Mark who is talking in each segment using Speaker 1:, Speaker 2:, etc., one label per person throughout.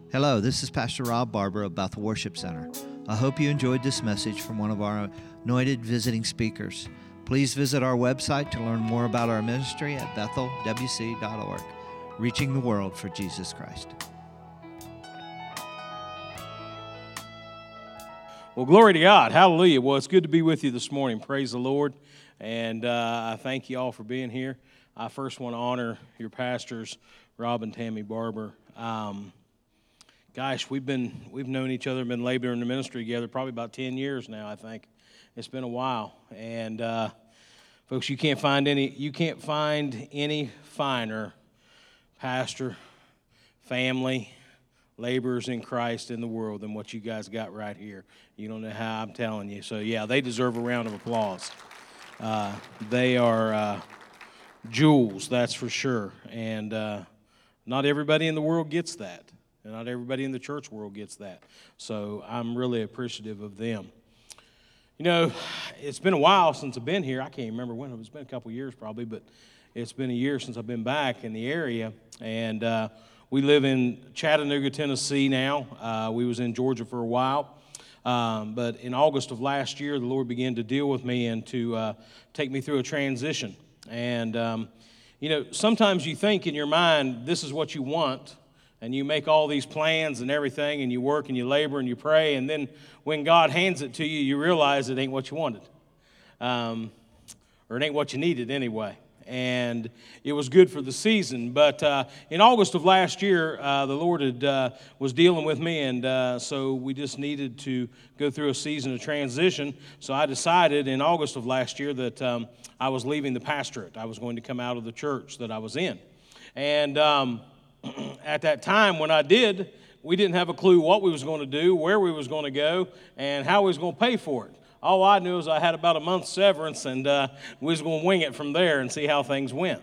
Speaker 1: Hello, this is Pastor Rob Barber of Bethel Worship Center. I hope you enjoyed this message from one of our anointed visiting speakers. Please visit our website to learn more about our ministry at bethelwc.org, reaching the world for Jesus Christ.
Speaker 2: Well, glory to God. Hallelujah. Well, it's good to be with you this morning. Praise the Lord. And I thank you all for being here. I first want to honor your pastors, Rob and Tammy Barber. Gosh, we've known each other, been laboring in the ministry together probably about 10 years now, I think. It's been a while. And folks, you can't find any finer pastor, family, laborers in Christ in the world than what you guys got right here. You don't know how I'm telling you. So yeah, they deserve a round of applause. They are jewels, that's for sure. And not everybody in the world gets that. And not everybody in the church world gets that. So I'm really appreciative of them. You know, it's been a while since I've been here. I can't remember when. It's been a couple years probably, but it's been a year since I've been back in the area. And we live in Chattanooga, Tennessee now. We was in Georgia for a while. But in August of last year, the Lord began to deal with me and to take me through a transition. And, you know, sometimes you think in your mind, this is what you want, and you make all these plans and everything, and you work and you labor and you pray, and then when God hands it to you, you realize it ain't what you wanted, or it ain't what you needed anyway. And it was good for the season. But in August of last year, the Lord was dealing with me, and so we just needed to go through a season of transition. So I decided in August of last year that I was leaving the pastorate. I was going to come out of the church that I was in. And at that time when I did, we didn't have a clue what we was going to do, where we was going to go, and how we was going to pay for it. All I knew is I had about a month's severance, and we was going to wing it from there and see how things went.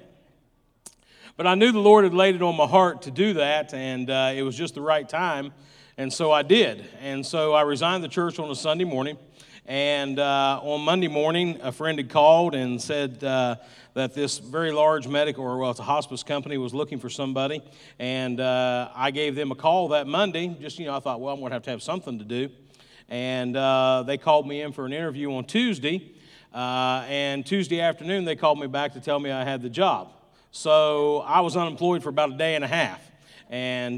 Speaker 2: But I knew the Lord had laid it on my heart to do that, and it was just the right time, and so I did. And so I resigned the church on a Sunday morning, and on Monday morning, a friend had called and said that this very large it's a hospice company, was looking for somebody, and I gave them a call that Monday. Just, I thought, well, I'm going to have something to do. And they called me in for an interview on Tuesday, and Tuesday afternoon they called me back to tell me I had the job. So I was unemployed for about a day and a half, and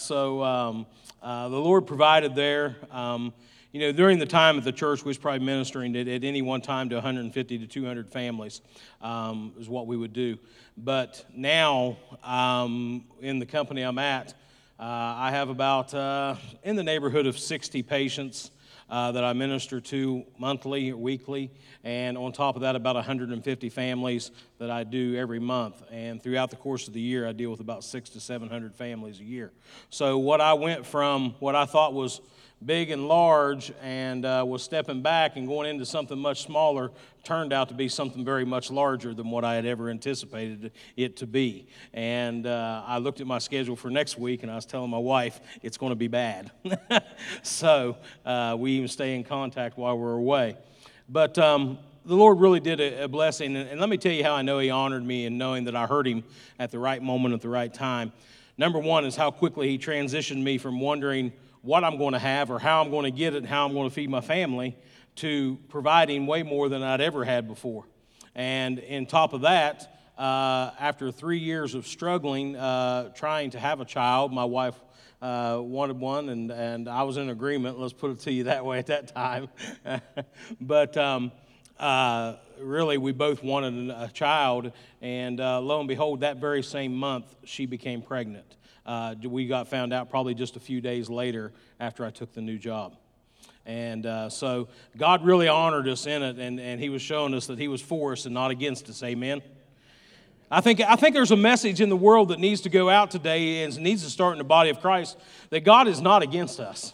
Speaker 2: so the Lord provided there. During the time at the church, we was probably ministering at any one time to 150 to 200 families is what we would do. But now in the company I'm at, I have about in the neighborhood of 60 patients that I minister to monthly or weekly, and on top of that, about 150 families that I do every month. And throughout the course of the year, I deal with about 600 to 700 families a year. So what I went from what I thought was big and large and was stepping back and going into something much smaller turned out to be something very much larger than what I had ever anticipated it to be. And I looked at my schedule for next week, and I was telling my wife it's going to be bad. So we even stay in contact while we're away. But the Lord really did a blessing, and let me tell you how I know He honored me in knowing that I heard Him at the right moment at the right time. Number one is how quickly He transitioned me from wondering what I'm going to have or how I'm going to get it and how I'm going to feed my family to providing way more than I'd ever had before. And on top of that, after 3 years of struggling, trying to have a child, my wife wanted one, and I was in agreement, let's put it to you that way at that time. But really, we both wanted a child, and lo and behold, that very same month, she became pregnant. We got found out probably just a few days later after I took the new job. And so God really honored us in it, and He was showing us that He was for us and not against us. Amen. I think there's a message in the world that needs to go out today and needs to start in the body of Christ, that God is not against us.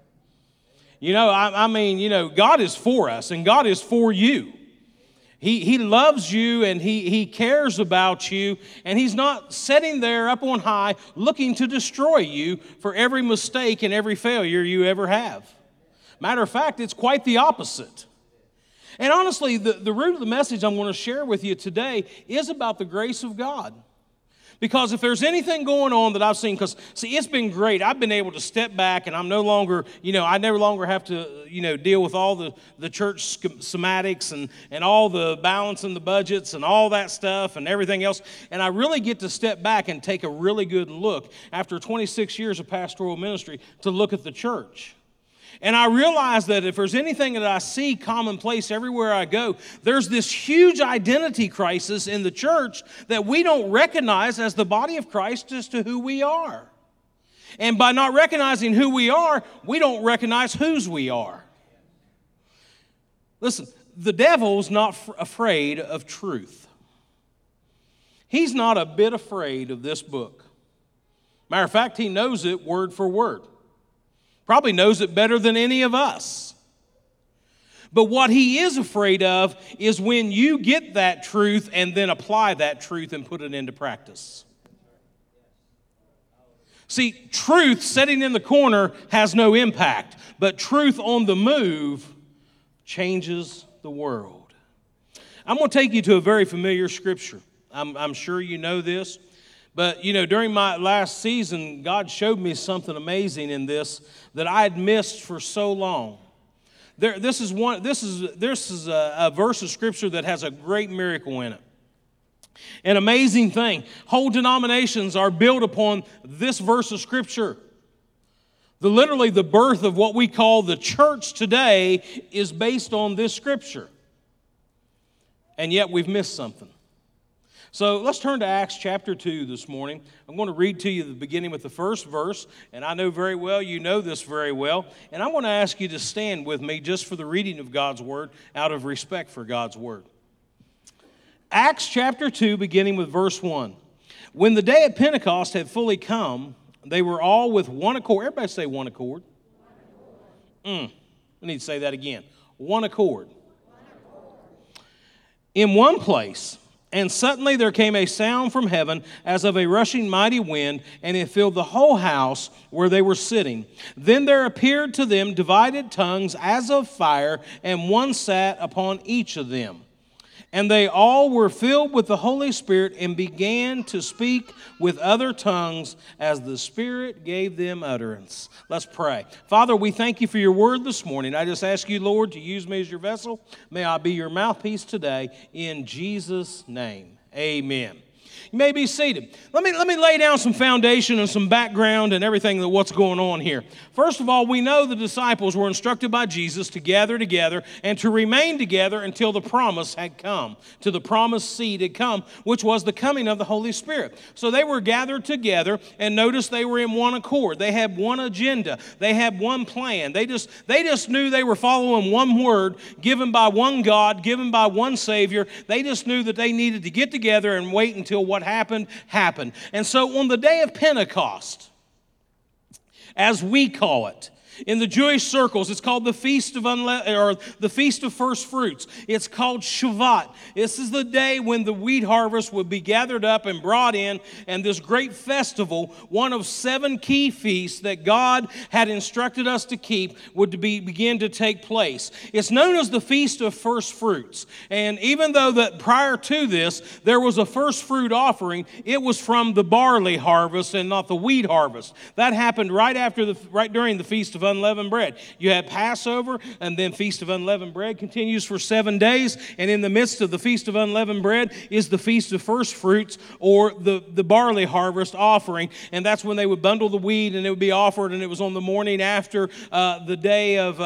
Speaker 2: God is for us, and God is for you. He loves you, and he cares about you, and He's not sitting there up on high looking to destroy you for every mistake and every failure you ever have. Matter of fact, it's quite the opposite. And honestly, the root of the message I'm going to share with you today is about the grace of God. Because if there's anything going on that I've seen, because, see, it's been great. I've been able to step back, and I'm no longer, I no longer have to, deal with all the church schematics and all the balance and the budgets and all that stuff and everything else. And I really get to step back and take a really good look after 26 years of pastoral ministry to look at the church. And I realize that if there's anything that I see commonplace everywhere I go, there's this huge identity crisis in the church that we don't recognize as the body of Christ as to who we are. And by not recognizing who we are, we don't recognize whose we are. Listen, the devil's not afraid of truth. He's not a bit afraid of this book. Matter of fact, he knows it word for word. Probably knows it better than any of us. But what he is afraid of is when you get that truth and then apply that truth and put it into practice. See, truth sitting in the corner has no impact, but truth on the move changes the world. I'm going to take you to a very familiar scripture. I'm sure you know this. But, during my last season, God showed me something amazing in this that I had missed for so long. This is a verse of Scripture that has a great miracle in it. An amazing thing. Whole denominations are built upon this verse of Scripture. Literally, the birth of what we call the church today is based on this Scripture. And yet we've missed something. So let's turn to Acts chapter 2 this morning. I'm going to read to you the beginning with the first verse, and I know very well you know this very well, and I want to ask you to stand with me just for the reading of God's Word out of respect for God's Word. Acts chapter 2, beginning with verse 1. When the day of Pentecost had fully come, they were all with one accord. Everybody say one accord. I need to say that again. One accord. In one place. And suddenly there came a sound from heaven as of a rushing mighty wind, and it filled the whole house where they were sitting. Then there appeared to them divided tongues as of fire, and one sat upon each of them. And they all were filled with the Holy Spirit and began to speak with other tongues as the Spirit gave them utterance. Let's pray. Father, we thank you for your word this morning. I just ask you, Lord, to use me as your vessel. May I be your mouthpiece today in Jesus' name. Amen. You may be seated. Let me lay down some foundation and some background and everything that what's going on here. First of all, we know the disciples were instructed by Jesus to gather together and to remain together until the promise had come, till the promised seed had come, which was the coming of the Holy Spirit. So they were gathered together, and notice they were in one accord. They had one agenda. They had one plan. They just knew they were following one word given by one God, given by one Savior. They just knew that they needed to get together and wait until what happened. And so on the day of Pentecost, as we call it, in the Jewish circles, it's called the Feast of the Feast of First Fruits. It's called Shavuot. This is the day when the wheat harvest would be gathered up and brought in, and this great festival, one of 7 key feasts that God had instructed us to keep, would begin to take place. It's known as the Feast of First Fruits. And even though that prior to this there was a first fruit offering, it was from the barley harvest and not the wheat harvest. That happened right during the Feast of Unleavened Bread. You had Passover, and then Feast of Unleavened Bread continues for 7 days, and in the midst of the Feast of Unleavened Bread is the Feast of First Fruits, or the barley harvest offering, and that's when they would bundle the wheat and it would be offered, and it was on the morning after the day of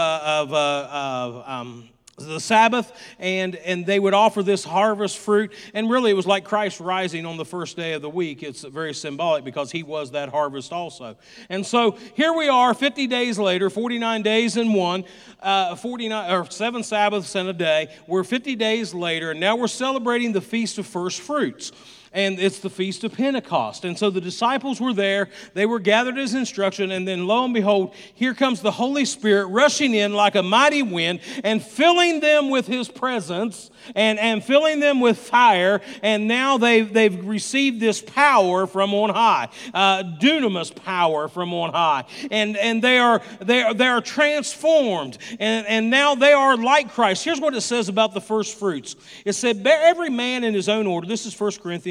Speaker 2: the Sabbath, and they would offer this harvest fruit, and really it was like Christ rising on the first day of the week. It's very symbolic because he was that harvest also. And so here we are 50 days later, 49 days in one, 7 Sabbaths in a day. We're 50 days later, and now we're celebrating the Feast of First Fruits. And it's the Feast of Pentecost. And so the disciples were there. They were gathered as instruction. And then lo and behold, here comes the Holy Spirit rushing in like a mighty wind and filling them with his presence and filling them with fire. And now they've received this power from on high, dunamis power from on high. And they are transformed. And now they are like Christ. Here's what it says about the first fruits. It said, bear every man in his own order. This is 1 Corinthians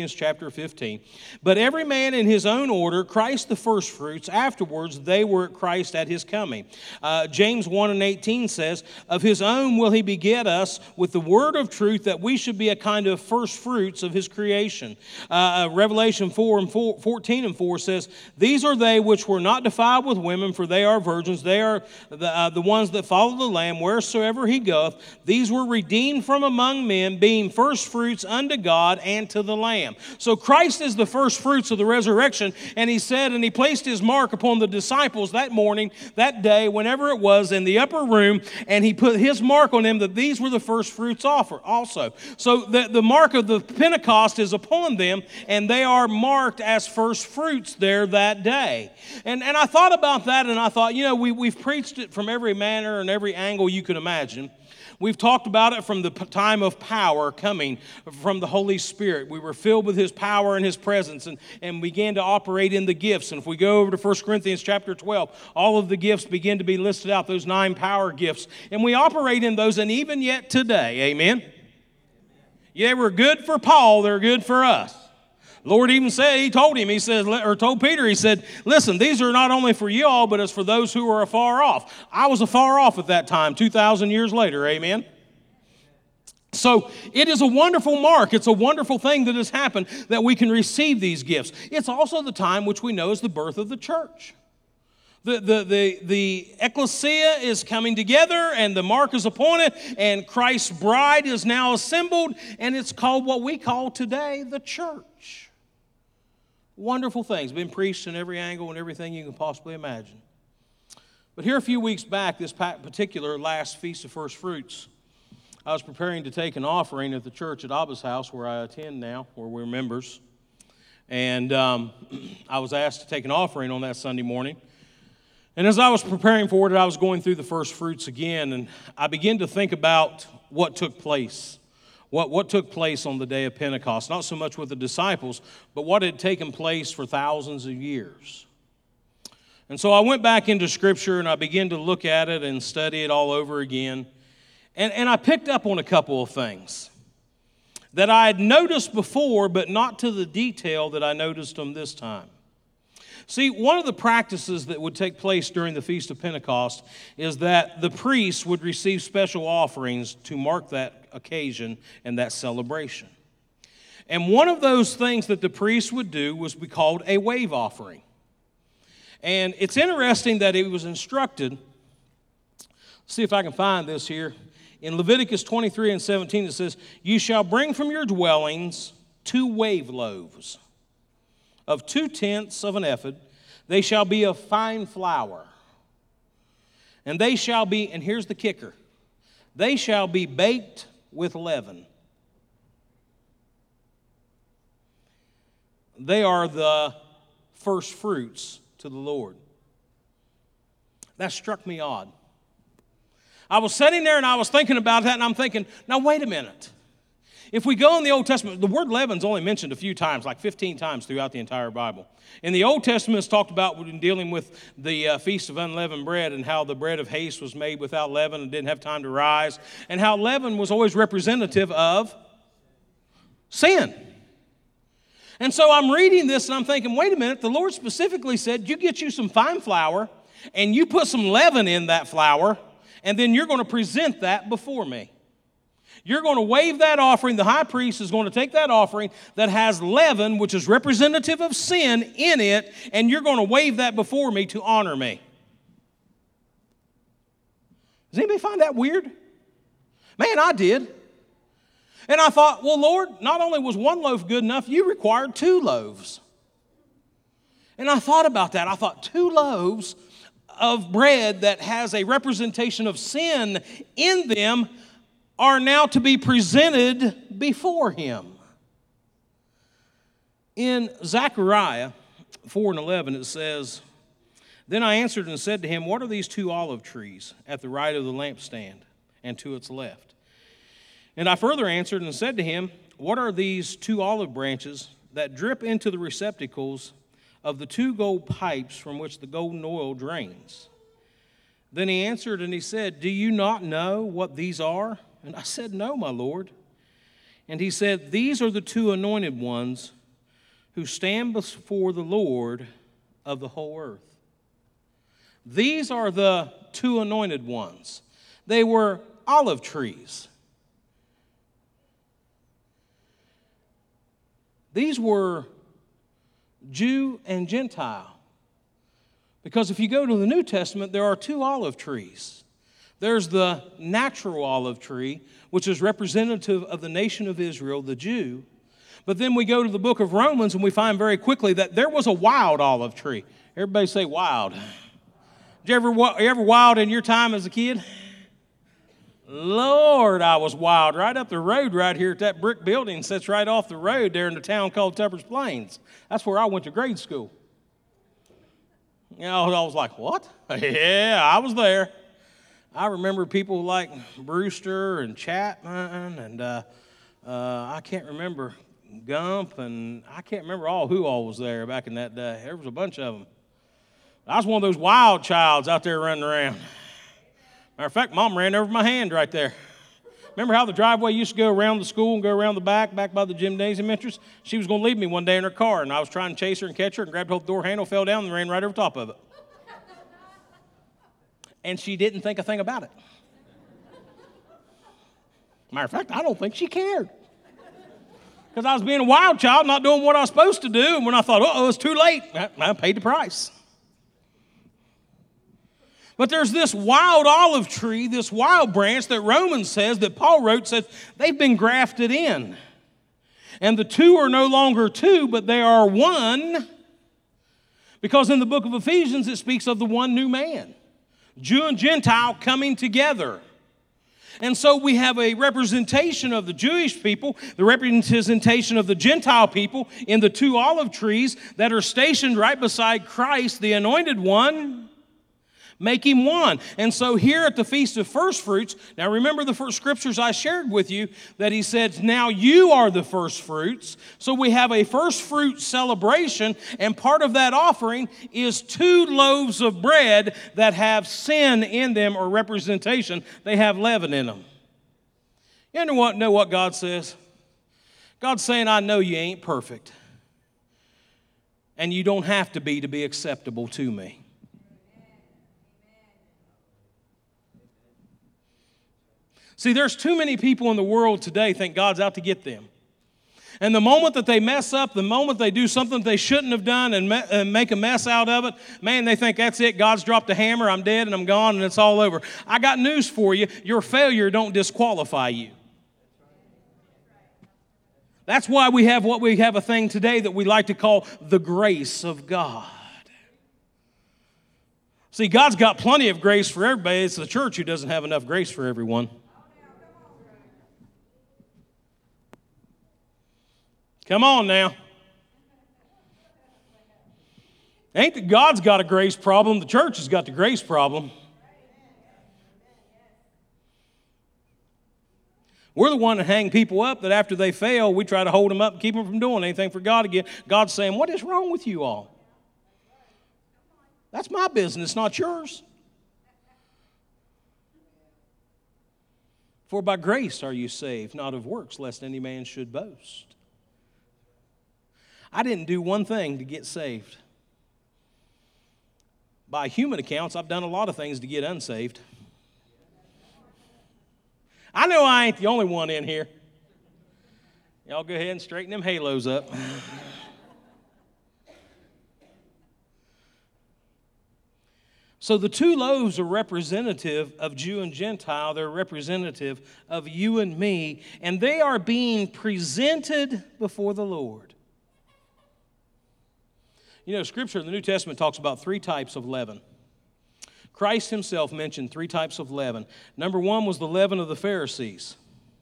Speaker 2: Corinthians chapter 15. But every man in his own order, Christ the firstfruits, afterwards they were at Christ at his coming. James 1:18 says, of his own will he beget us with the word of truth, that we should be a kind of firstfruits of his creation. Revelation 14:4 says, these are they which were not defiled with women, for they are virgins. They are the ones that follow the Lamb wheresoever he goeth. These were redeemed from among men, being firstfruits unto God and to the Lamb. So Christ is the firstfruits of the resurrection, and he said, and he placed his mark upon the disciples that morning, that day, whenever it was, in the upper room, and he put his mark on them that these were the firstfruits also. So the mark of the Pentecost is upon them, and they are marked as firstfruits there that day. And I thought about that, and I thought, we've preached it from every manner and every angle you could imagine. We've talked about it from the time of power coming from the Holy Spirit. We were filled with his power and his presence and began to operate in the gifts. And if we go over to 1 Corinthians chapter 12, all of the gifts begin to be listed out, those 9 power gifts. And we operate in those, and even yet today, amen? They were good for Paul, they're good for us. Lord even said, he told Peter, he said, listen, these are not only for you all, but it's for those who are afar off. I was afar off at that time, 2,000 years later, amen? So it is a wonderful mark. It's a wonderful thing that has happened that we can receive these gifts. It's also the time which we know is the birth of the church. The ecclesia is coming together, and the mark is upon it, and Christ's bride is now assembled, and it's called what we call today the church. Wonderful things, been preached in every angle and everything you can possibly imagine. But here a few weeks back, this particular last Feast of First Fruits, I was preparing to take an offering at the church at Abba's house where I attend now, where we're members. And I was asked to take an offering on that Sunday morning. And as I was preparing for it, I was going through the first fruits again, and I began to think about what took place. What took place on the day of Pentecost, not so much with the disciples, but what had taken place for thousands of years. And so I went back into Scripture and I began to look at it and study it all over again. And I picked up on a couple of things that I had noticed before, but not to the detail that I noticed them this time. See, one of the practices that would take place during the Feast of Pentecost is that the priests would receive special offerings to mark that occasion and that celebration. And one of those things that the priests would do was be called a wave offering. And it's interesting that it was instructed, let's see if I can find this here. In Leviticus 23:17 it says, you shall bring from your dwellings 2 wave loaves of 2/10 of an ephod. They shall be of fine flour. And they shall be, and here's the kicker, they shall be baked with leaven. They are the first fruits to the Lord. That struck me odd. I was sitting there and I was thinking about that, and I'm thinking, now wait a minute. If we go in the Old Testament, the word leaven's only mentioned a few times, like 15 times throughout the entire Bible. In the Old Testament, it's talked about when dealing with the Feast of Unleavened Bread and how the bread of haste was made without leaven and didn't have time to rise, and how leaven was always representative of sin. And so I'm reading this and I'm thinking, wait a minute, the Lord specifically said, you get you some fine flour and you put some leaven in that flour, and then you're going to present that before me. You're going to wave that offering. The high priest is going to take that offering that has leaven, which is representative of sin, in it, and you're going to wave that before me to honor me. Does anybody find that weird? Man, I did. And I thought, well, Lord, not only was 1 loaf good enough, you required 2 loaves. And I thought about that. I thought 2 loaves of bread that has a representation of sin in them are now to be presented before him. In Zechariah 4:11 it says, then I answered and said to him, what are these 2 olive trees at the right of the lampstand and to its left? And I further answered and said to him, what are these 2 olive branches that drip into the receptacles of the 2 gold pipes from which the golden oil drains? Then he answered and he said, do you not know what these are? And I said, no, my Lord. And he said, these are the 2 anointed ones who stand before the Lord of the whole earth. These are the two anointed ones. They were olive trees. These were Jew and Gentile. Because if you go to the New Testament, there are two olive trees. There's the natural olive tree, which is representative of the nation of Israel, the Jew. But then we go to the book of Romans and we find very quickly that there was a wild olive tree. Everybody say wild. Did you ever wild in your time as a kid? Lord, I was wild right up the road right here at that brick building. Sits right off the road there in the town called Tuppers Plains. That's where I went to grade school. You know, I was like, what? Yeah, I was there. I remember people like Brewster and Chapman and I can't remember Gump, and I can't remember who all was there back in that day. There was a bunch of them. I was one of those wild childs out there running around. Matter of fact, Mom ran over my hand right there. Remember how the driveway used to go around the school and go around the back by the gymnasium entrance? She was going to leave me one day in her car, and I was trying to chase her and catch her and grabbed hold of the door handle, fell down, and ran right over top of it. And she didn't think a thing about it. Matter of fact, I don't think she cared. Because I was being a wild child, not doing what I was supposed to do, and when I thought, it's too late, I paid the price. But there's this wild olive tree, this wild branch that Romans says, that Paul wrote, says they've been grafted in. And the two are no longer two, but they are one. Because in the book of Ephesians, it speaks of the one new man, Jew and Gentile coming together. And so we have a representation of the Jewish people, the representation of the Gentile people in the two olive trees that are stationed right beside Christ, the anointed one, make him one. And so here at the Feast of First Fruits, now remember the first scriptures I shared with you that he said, now you are the first fruits. So we have a first fruit celebration, and part of that offering is 2 loaves of bread that have sin in them or representation. They have leaven in them. You know what God says? God's saying, I know you ain't perfect, and you don't have to be acceptable to me. See, there's too many people in the world today think God's out to get them. And the moment that they mess up, the moment they do something they shouldn't have done and make a mess out of it, man, they think that's it. God's dropped a hammer, I'm dead and I'm gone and it's all over. I got news for you. Your failure don't disqualify you. That's why we have a thing today that we like to call the grace of God. See, God's got plenty of grace for everybody. It's the church who doesn't have enough grace for everyone. Come on now. Ain't that God's got a grace problem, the church has got the grace problem. We're the one that hang people up that after they fail, we try to hold them up and keep them from doing anything for God again. God's saying, what is wrong with you all? That's my business, not yours. For by grace are you saved, not of works, lest any man should boast. I didn't do one thing to get saved. By human accounts, I've done a lot of things to get unsaved. I know I ain't the only one in here. Y'all go ahead and straighten them halos up. So the 2 loaves are representative of Jew and Gentile. They're representative of you and me. And they are being presented before the Lord. You know, Scripture in the New Testament talks about 3 types of leaven. Christ himself mentioned 3 types of leaven. Number 1 was the leaven of the Pharisees,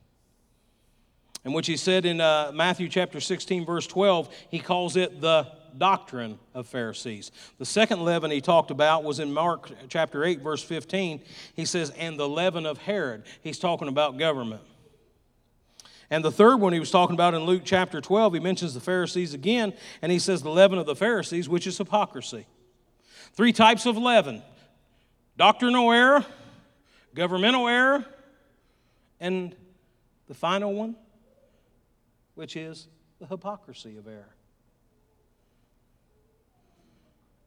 Speaker 2: in which he said in Matthew chapter 16, verse 12, he calls it the doctrine of Pharisees. The second leaven he talked about was in Mark chapter 8, verse 15. He says, and the leaven of Herod. He's talking about government. And the third one he was talking about in Luke chapter 12, he mentions the Pharisees again, and he says the leaven of the Pharisees, which is hypocrisy. 3 types of leaven: doctrinal error, governmental error, and the final one, which is the hypocrisy of error.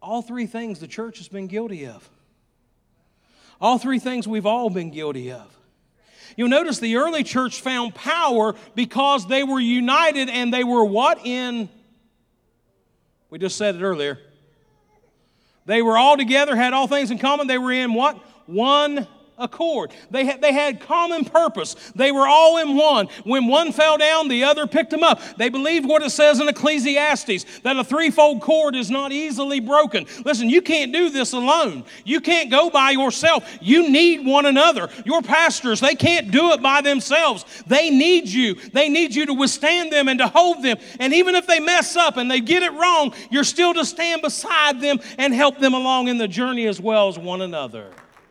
Speaker 2: All three things the church has been guilty of. All three things we've all been guilty of. You'll notice the early church found power because they were united and they were what in? We just said it earlier. They were all together, had all things in common. They were in what? One accord. They had common purpose. They were all in one. When one fell down, the other picked them up. They believed what it says in Ecclesiastes, that a threefold cord is not easily broken. Listen, you can't do this alone. You can't go by yourself. You need one another. Your pastors, they can't do it by themselves. They need you. They need you to withstand them and to hold them. And even if they mess up and they get it wrong, you're still to stand beside them and help them along in the journey as well as one another.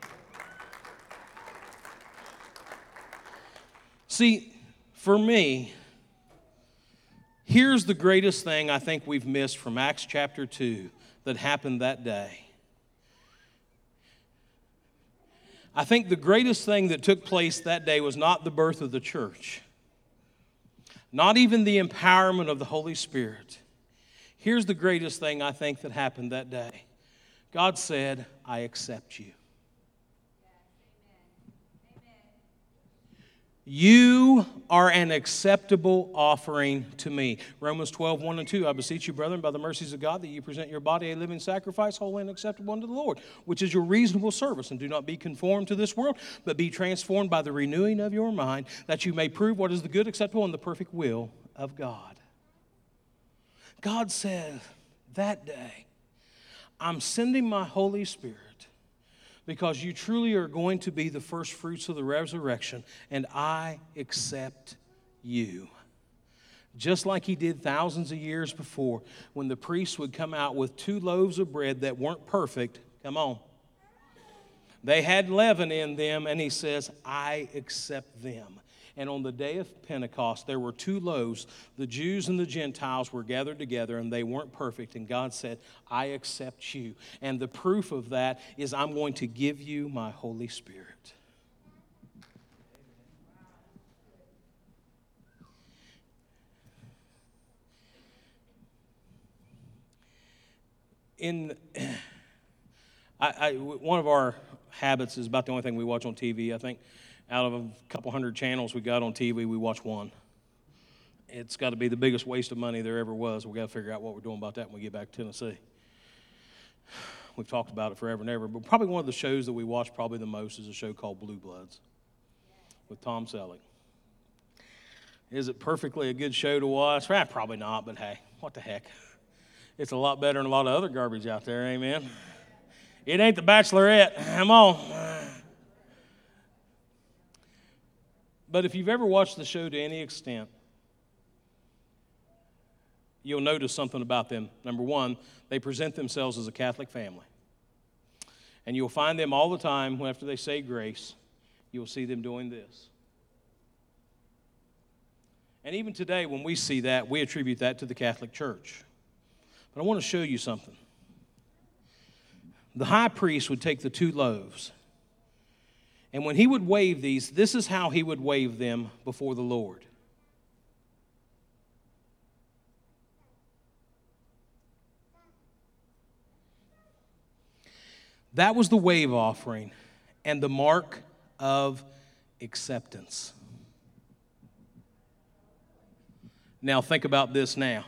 Speaker 2: See, for me, here's the greatest thing I think we've missed from Acts chapter 2 that happened that day. I think the greatest thing that took place that day was not the birth of the church, not even the empowerment of the Holy Spirit. Here's the greatest thing I think that happened that day. God said, I accept you. You are an acceptable offering to me. Romans 12, 1 and 2. I beseech you, brethren, by the mercies of God, that you present your body a living sacrifice, holy and acceptable unto the Lord, which is your reasonable service. And do not be conformed to this world, but be transformed by the renewing of your mind, that you may prove what is the good, acceptable, and the perfect will of God. God said that day, I'm sending my Holy Spirit, because you truly are going to be the first fruits of the resurrection, and I accept you. Just like he did thousands of years before, when the priests would come out with 2 loaves of bread that weren't perfect. Come on. They had leaven in them, and he says, I accept them. And on the day of Pentecost, there were 2 loaves. The Jews and the Gentiles were gathered together, and they weren't perfect. And God said, I accept you. And the proof of that is I'm going to give you my Holy Spirit. One of our habits is about the only thing we watch on TV, I think. Out of a couple hundred channels we got on TV, we watch one. It's got to be the biggest waste of money there ever was. We've got to figure out what we're doing about that when we get back to Tennessee. We've talked about it forever and ever, but probably one of the shows that we watch probably the most is a show called Blue Bloods with Tom Selleck. Is it perfectly a good show to watch? Probably not, but hey, what the heck. It's a lot better than a lot of other garbage out there, amen? It ain't The Bachelorette. Come on. But if you've ever watched the show to any extent, you'll notice something about them. Number one, they present themselves as a Catholic family. And you'll find them all the time after they say grace, you'll see them doing this. And even today, when we see that, we attribute that to the Catholic Church. But I want to show you something. The high priest would take the 2 loaves. And when he would wave these, this is how he would wave them before the Lord. That was the wave offering and the mark of acceptance. Now think about this now.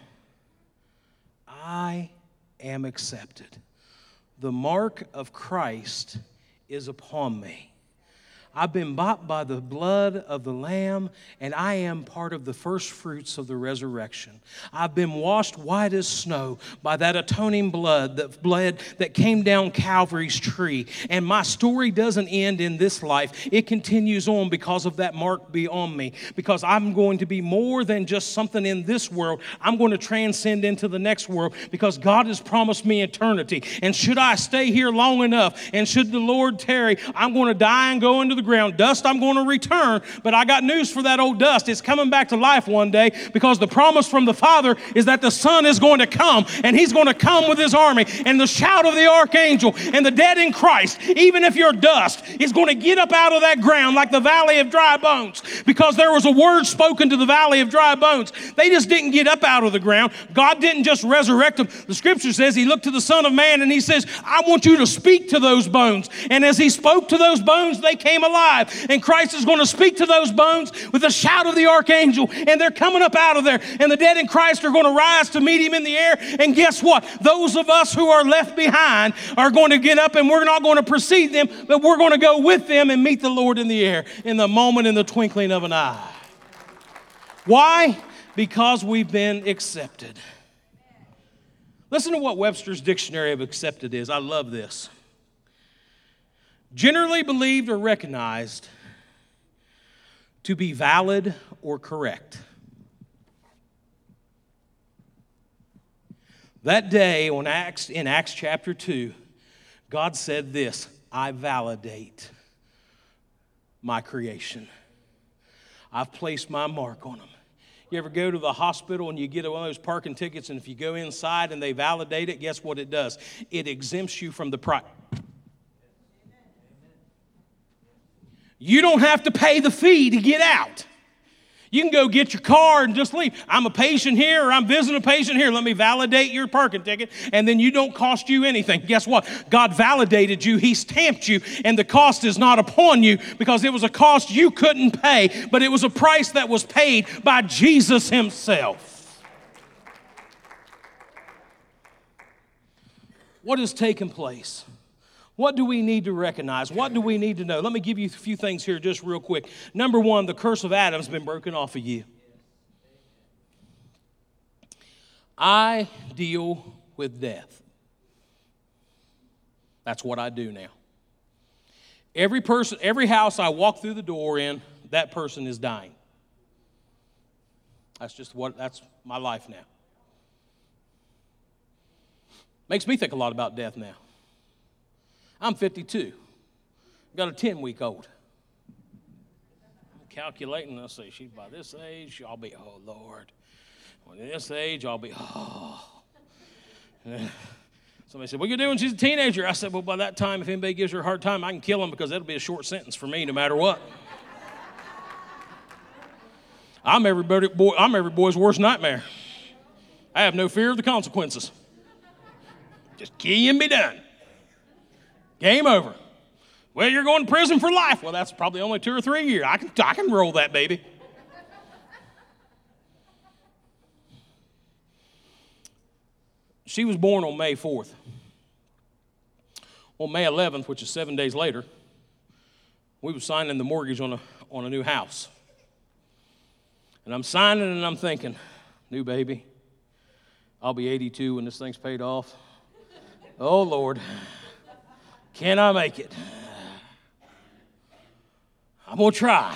Speaker 2: I am accepted. The mark of Christ is upon me. I've been bought by the blood of the Lamb, and I am part of the first fruits of the resurrection. I've been washed white as snow by that atoning blood that came down Calvary's tree. And my story doesn't end in this life. It continues on because of that mark beyond me. Because I'm going to be more than just something in this world. I'm going to transcend into the next world because God has promised me eternity. And should I stay here long enough, and should the Lord tarry, I'm going to die and go into the the ground. Dust I'm going to return, but I got news for that old dust. It's coming back to life one day, because the promise from the Father is that the Son is going to come, and He's going to come with His army, and the shout of the archangel, and the dead in Christ, even if you're dust, is going to get up out of that ground like the valley of dry bones, because there was a word spoken to the valley of dry bones. They just didn't get up out of the ground. God didn't just resurrect them. The scripture says He looked to the Son of Man and He says, I want you to speak to those bones. And as He spoke to those bones, they came alive. And Christ is going to speak to those bones with a shout of the archangel, and they're coming up out of there. And the dead in Christ are going to rise to meet Him in the air. And guess what? Those of us who are left behind are going to get up, and we're not going to precede them, but we're going to go with them and meet the Lord in the air in the moment, in the twinkling of an eye. Why? Because we've been accepted. Listen to what Webster's Dictionary of Accepted is. I love this. Generally believed or recognized to be valid or correct. That day in Acts chapter 2, God said this, I validate my creation. I've placed my mark on them. You ever go to the hospital and you get one of those parking tickets, and if you go inside and they validate it, guess what it does? It exempts you from the price. You don't have to pay the fee to get out. You can go get your car and just leave. I'm a patient here, or I'm visiting a patient here. Let me validate your parking ticket, and then you don't cost you anything. Guess what? God validated you. He stamped you, and the cost is not upon you, because it was a cost you couldn't pay, but it was a price that was paid by Jesus Himself. What has taken place? What do we need to recognize? What do we need to know? Let me give you a few things here just real quick. Number one, the curse of Adam's been broken off of you. I deal with death. That's what I do now. Every person, every house I walk through the door in, that person is dying. That's my life now. Makes me think a lot about death now. I'm 52. Got a 10-week-old. I'm calculating, let's see, she's by this age, I'll be, oh, Lord. When this age, I'll be, oh. Somebody said, what are you doing when she's a teenager? I said, well, by that time, if anybody gives her a hard time, I can kill them, because that'll be a short sentence for me no matter what. I'm every boy's worst nightmare. I have no fear of the consequences. Just kill you and be done. Game over. Well, you're going to prison for life. Well, that's probably only 2 or 3 years. I can roll that baby. She was born on May 4th. On May 11th, which is 7 days later, we were signing the mortgage on a new house. And I'm signing and I'm thinking, new baby, I'll be 82 when this thing's paid off. Oh, Lord. Can I make it? I'm going to try.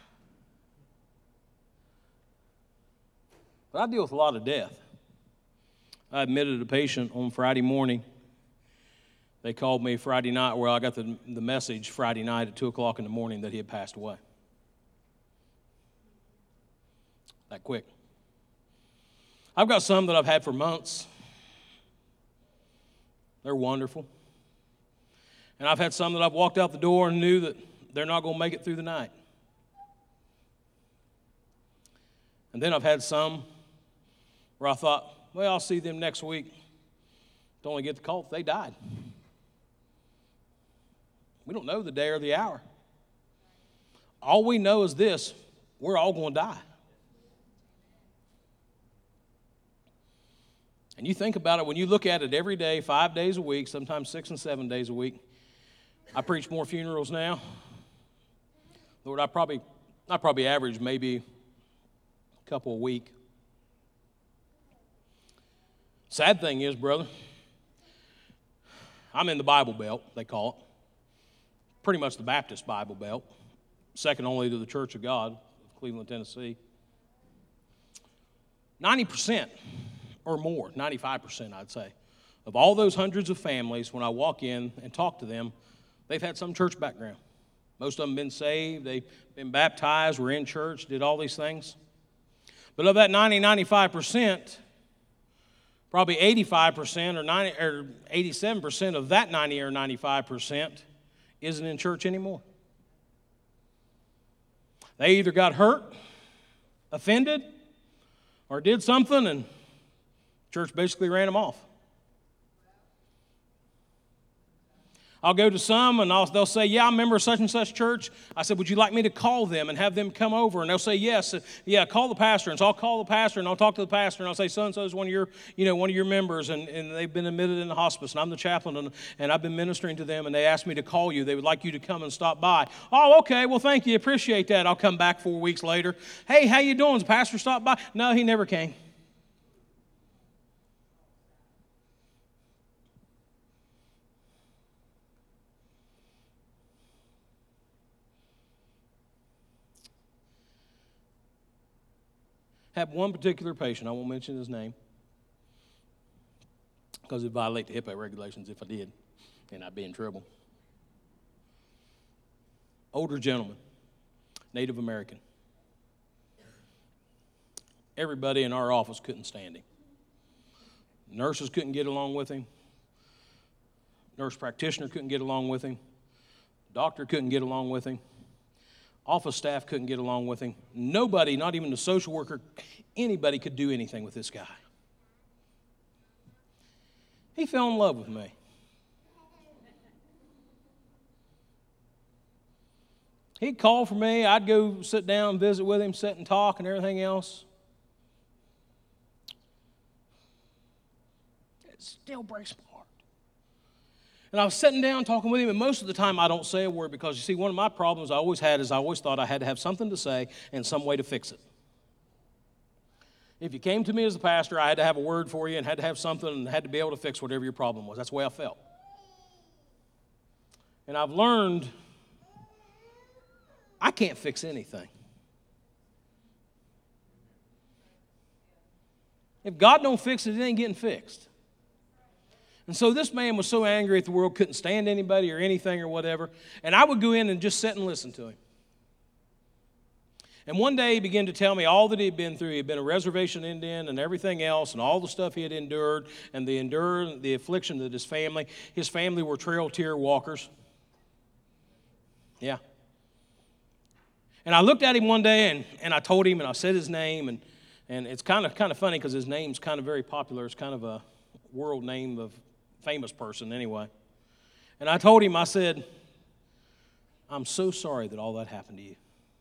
Speaker 2: But I deal with a lot of death. I admitted a patient on Friday morning. They called me Friday night, where I got the message Friday night at 2 o'clock in the morning that he had passed away. That quick. I've got some that I've had for months. They're wonderful. And I've had some that I've walked out the door and knew that they're not going to make it through the night. And then I've had some where I thought, well, I'll see them next week. Don't only get the call, they died. We don't know the day or the hour. All we know is this, we're all going to die. And you think about it, when you look at it every day, 5 days a week, sometimes 6 and 7 days a week. I preach more funerals now. Lord, I probably average maybe a couple a week. Sad thing is, brother, I'm in the Bible Belt, they call it. Pretty much the Baptist Bible Belt, second only to the Church of God of Cleveland, Tennessee. 90% or more, 95% I'd say, of all those hundreds of families, when I walk in and talk to them, they've had some church background. Most of them been saved, they've been baptized, were in church, did all these things. But of that 95%, probably 85% or 87% of that 90 or 95% isn't in church anymore. They either got hurt, offended, or did something, and church basically ran them off. I'll go to some, and they'll say, yeah, I remember such and such church. I said, would you like me to call them and have them come over? And they'll say, yes. Yeah, call the pastor. And so I'll call the pastor, and I'll talk to the pastor, and I'll say, so-and-so is one of your members, and they've been admitted in the hospice, and I'm the chaplain, and I've been ministering to them, and they asked me to call you. They would like you to come and stop by. Oh, okay, well, thank you. Appreciate that. I'll come back 4 weeks later. Hey, how you doing? Has the pastor stopped by? No, he never came. Have one particular patient, I won't mention his name, because it'd violate the HIPAA regulations if I did, and I'd be in trouble. Older gentleman, Native American. Everybody in our office couldn't stand him. Nurses couldn't get along with him. Nurse practitioner couldn't get along with him. Doctor couldn't get along with him. Office staff couldn't get along with him. Nobody, not even the social worker, anybody could do anything with this guy. He fell in love with me. He'd call for me. I'd go sit down and visit with him, sit and talk and everything else. It still breaks my heart. And I was sitting down talking with him, and most of the time I don't say a word because, you see, one of my problems I always had is I always thought I had to have something to say and some way to fix it. If you came to me as a pastor, I had to have a word for you and had to have something and had to be able to fix whatever your problem was. That's the way I felt. And I've learned I can't fix anything. If God don't fix it, it ain't getting fixed. And so this man was so angry at the world, couldn't stand anybody or anything or whatever. And I would go in and just sit and listen to him. And one day he began to tell me all that he had been through. He had been a reservation Indian and everything else and all the stuff he had endured and the affliction that his family were trail tier walkers. Yeah. And I looked at him one day and I told him and I said his name and it's kind of funny because his name's kind of very popular. It's kind of a world name of famous person anyway. And I told him, I said, I'm so sorry that all that happened to you.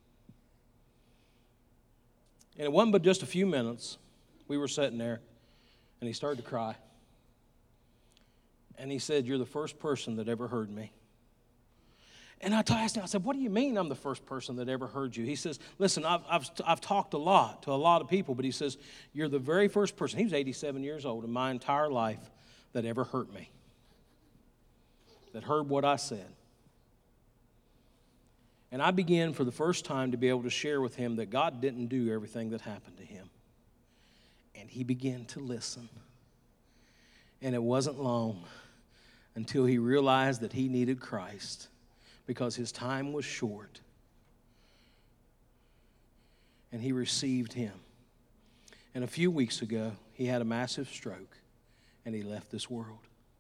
Speaker 2: And it wasn't but just a few minutes. We were sitting there, and he started to cry. And he said, you're the first person that ever heard me. And I asked him, I said, what do you mean I'm the first person that ever heard you? He says, listen, I've talked a lot to a lot of people, but he says, you're the very first person, he was 87 years old, in my entire life that ever hurt me, that heard what I said. And I began for the first time to be able to share with him that God didn't do everything that happened to him. And he began to listen. And it wasn't long until he realized that he needed Christ because his time was short. And he received him. And a few weeks ago, he had a massive stroke and he left this world.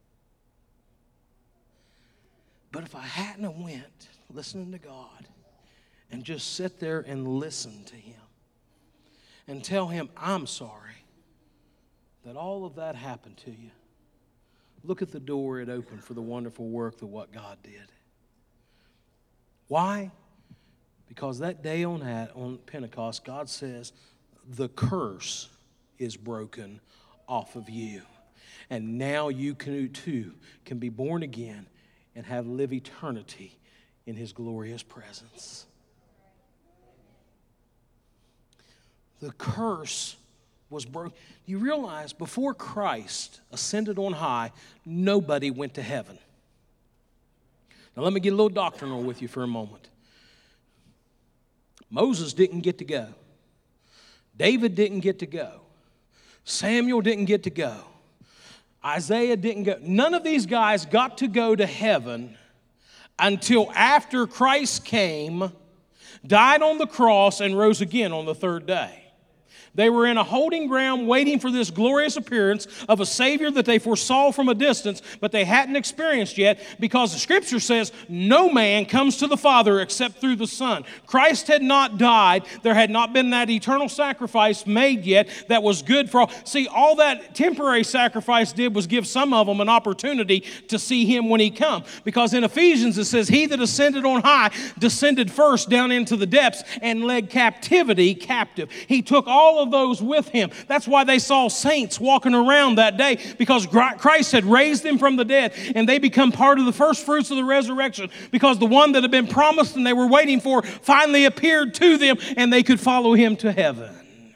Speaker 2: But if I hadn't have went listening to God and just sit there and listen to him and tell him, I'm sorry that all of that happened to you. Look at the door it opened for the wonderful work of what God did. Why? Because that day on Pentecost, God says, the curse is broken off of you. And now you too can be born again and live eternity in his glorious presence. The curse was broken. You realize before Christ ascended on high, nobody went to heaven. Now let me get a little doctrinal with you for a moment. Moses didn't get to go. David didn't get to go. Samuel didn't get to go. Isaiah didn't go. None of these guys got to go to heaven until after Christ came, died on the cross, and rose again on the third day. They were in a holding ground waiting for this glorious appearance of a Savior that they foresaw from a distance, but they hadn't experienced yet, because the Scripture says no man comes to the Father except through the Son. Christ had not died. There had not been that eternal sacrifice made yet that was good for all. See, all that temporary sacrifice did was give some of them an opportunity to see Him when He come. Because in Ephesians it says, He that ascended on high descended first down into the depths and led captivity captive. He took all of those with Him. That's why they saw saints walking around that day, because Christ had raised them from the dead, and they become part of the first fruits of the resurrection, because the one that had been promised and they were waiting for finally appeared to them, and they could follow Him to heaven.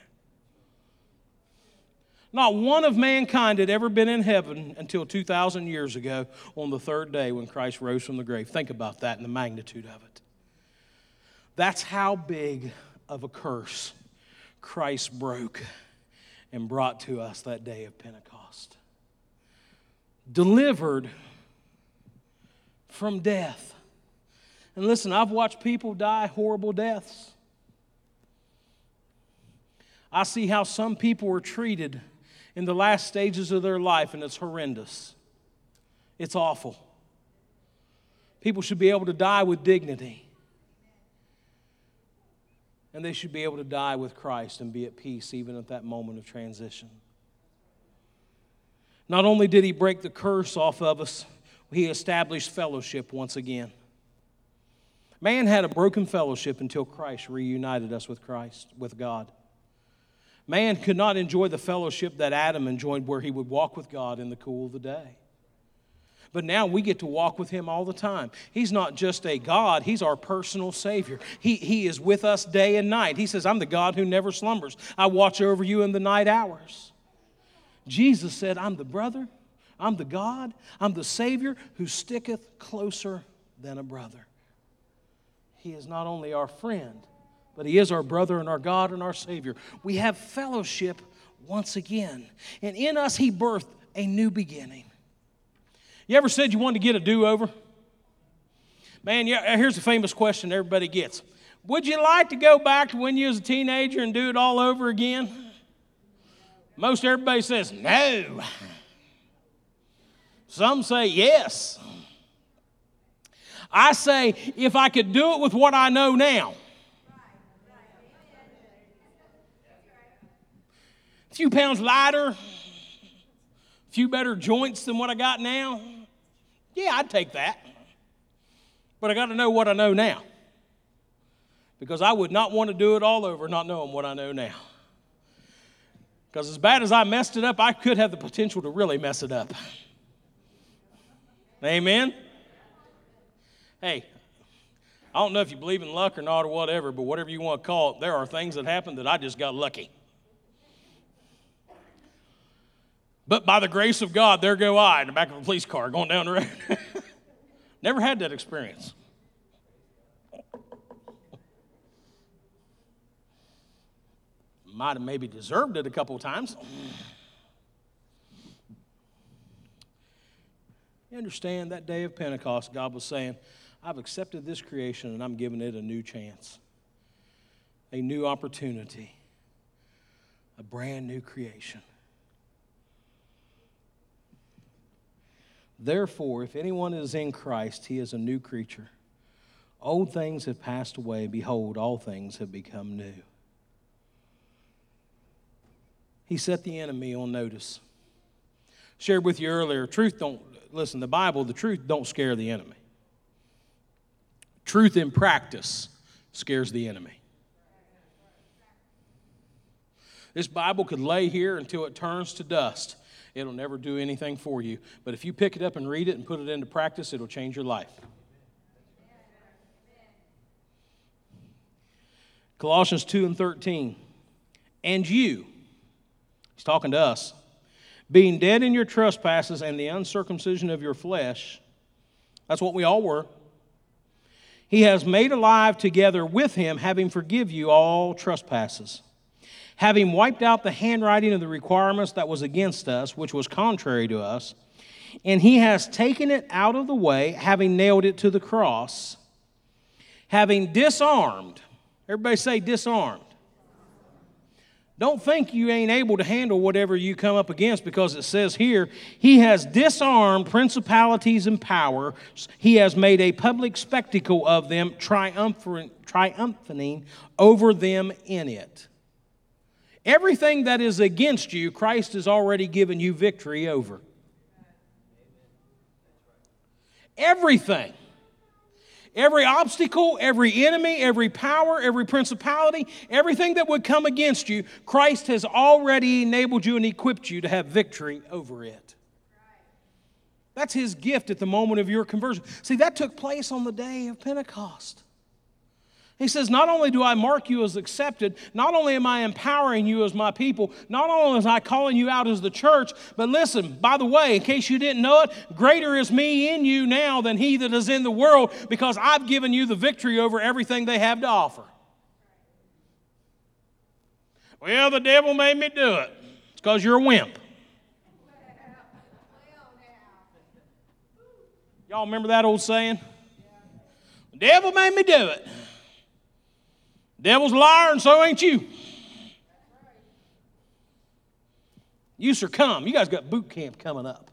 Speaker 2: Not one of mankind had ever been in heaven until 2,000 years ago on the third day when Christ rose from the grave. Think about that and the magnitude of it. That's how big of a curse Christ broke and brought to us that day of Pentecost. Delivered from death. And listen, I've watched people die horrible deaths. I see how some people were treated in the last stages of their life, and it's horrendous. It's awful. People should be able to die with dignity. And they should be able to die with Christ and be at peace even at that moment of transition. Not only did He break the curse off of us, He established fellowship once again. Man had a broken fellowship until Christ reunited us with Christ, with God. Man could not enjoy the fellowship that Adam enjoyed, where he would walk with God in the cool of the day. But now we get to walk with Him all the time. He's not just a God, He's our personal Savior. He is with us day and night. He says, I'm the God who never slumbers. I watch over you in the night hours. Jesus said, I'm the brother, I'm the God, I'm the Savior who sticketh closer than a brother. He is not only our friend, but He is our brother and our God and our Savior. We have fellowship once again. And in us He birthed a new beginning. You ever said you wanted to get a do-over? Man, yeah, here's a famous question everybody gets. Would you like to go back to when you was a teenager and do it all over again? Most everybody says no. Some say yes. I say, if I could do it with what I know now. A few pounds lighter, a few better joints than what I got now. Yeah, I'd take that. But I got to know what I know now. Because I would not want to do it all over not knowing what I know now. Because as bad as I messed it up, I could have the potential to really mess it up. Amen? Hey, I don't know if you believe in luck or not or whatever, but whatever you want to call it, there are things that happen that I just got lucky. But by the grace of God, there go I in the back of a police car going down the road. Never had that experience. Might have maybe deserved it a couple of times. You understand, that day of Pentecost, God was saying, I've accepted this creation and I'm giving it a new chance, a new opportunity, a brand new creation. Therefore, if anyone is in Christ, he is a new creature. Old things have passed away. Behold, all things have become new. He set the enemy on notice. Shared with you earlier, the Bible, the truth don't scare the enemy. Truth in practice scares the enemy. This Bible could lay here until it turns to dust. It'll never do anything for you. But if you pick it up and read it and put it into practice, it'll change your life. Colossians 2:13. And you, he's talking to us, being dead in your trespasses and the uncircumcision of your flesh, that's what we all were, He has made alive together with Him, having forgive you all trespasses, having wiped out the handwriting of the requirements that was against us, which was contrary to us. And he has taken it out of the way, having nailed it to the cross, having disarmed. Everybody say disarmed. Don't think you ain't able to handle whatever you come up against, because it says here, he has disarmed principalities and powers. He has made a public spectacle of them, triumphing over them in it. Everything that is against you, Christ has already given you victory over. Everything. Every obstacle, every enemy, every power, every principality, everything that would come against you, Christ has already enabled you and equipped you to have victory over it. That's His gift at the moment of your conversion. See, that took place on the day of Pentecost. He says, not only do I mark you as accepted, not only am I empowering you as my people, not only am I calling you out as the church, but listen, by the way, in case you didn't know it, greater is me in you now than he that is in the world, because I've given you the victory over everything they have to offer. Well, the devil made me do it. It's because you're a wimp. Y'all remember that old saying? The devil made me do it. Devil's a liar, and so ain't you. You succumb. You guys got boot camp coming up.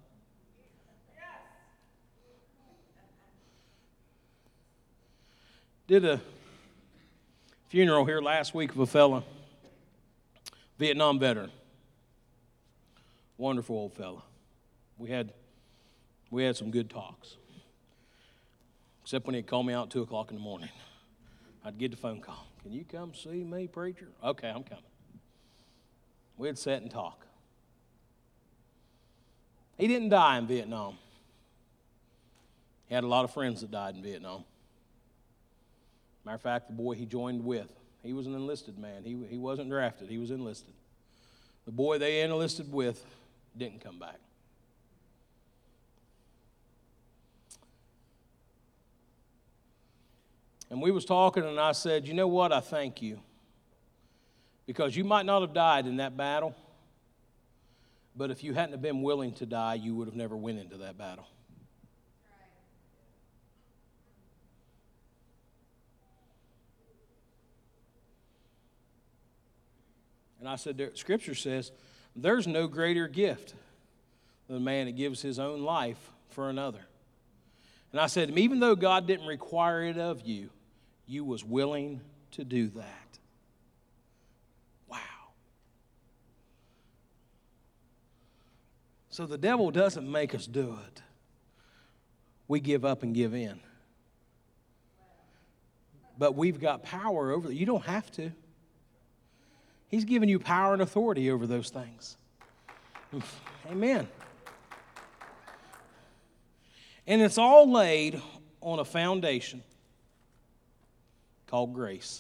Speaker 2: Did a funeral here last week of a fella, Vietnam veteran. Wonderful old fella. We had some good talks. Except when he'd call me out at 2 o'clock in the morning. I'd get the phone call. Can you come see me, preacher? Okay, I'm coming. We'd sit and talk. He didn't die in Vietnam. He had a lot of friends that died in Vietnam. Matter of fact, the boy he joined with, he was an enlisted man. He wasn't drafted. He was enlisted. The boy they enlisted with didn't come back. And we was talking, and I said, you know what, I thank you. Because you might not have died in that battle, but if you hadn't have been willing to die, you would have never went into that battle. And I said, Scripture says, there's no greater gift than the man that gives his own life for another. And I said, even though God didn't require it of you, you was willing to do that. Wow. So the devil doesn't make us do it. We give up and give in. But we've got power over it. You don't have to. He's given you power and authority over those things. Amen. And it's all laid on a foundation called grace.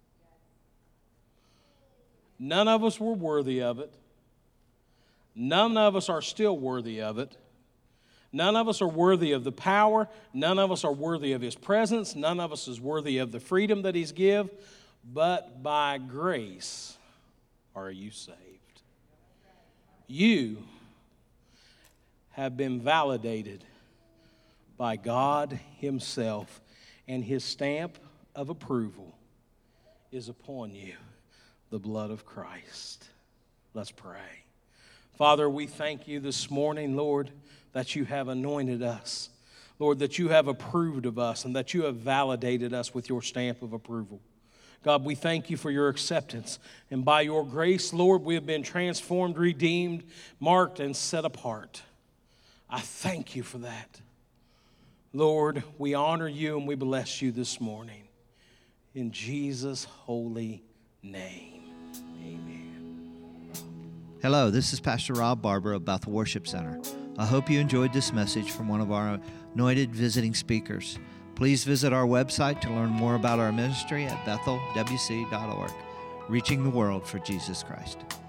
Speaker 2: None of us were worthy of it. None of us are still worthy of it. None of us are worthy of the power. None of us are worthy of His presence. None of us is worthy of the freedom that He's give. But by grace are you saved. You have been validated by God Himself, and His stamp of approval is upon you, the blood of Christ. Let's pray. Father, we thank you this morning, Lord, that you have anointed us. Lord, that you have approved of us and that you have validated us with your stamp of approval. God, we thank you for your acceptance. And by your grace, Lord, we have been transformed, redeemed, marked, and set apart. I thank you for that. Lord, we honor you and we bless you this morning. In Jesus' holy name, amen.
Speaker 1: Hello, this is Pastor Rob Barber of Bethel Worship Center. I hope you enjoyed this message from one of our anointed visiting speakers. Please visit our website to learn more about our ministry at bethelwc.org, reaching the world for Jesus Christ.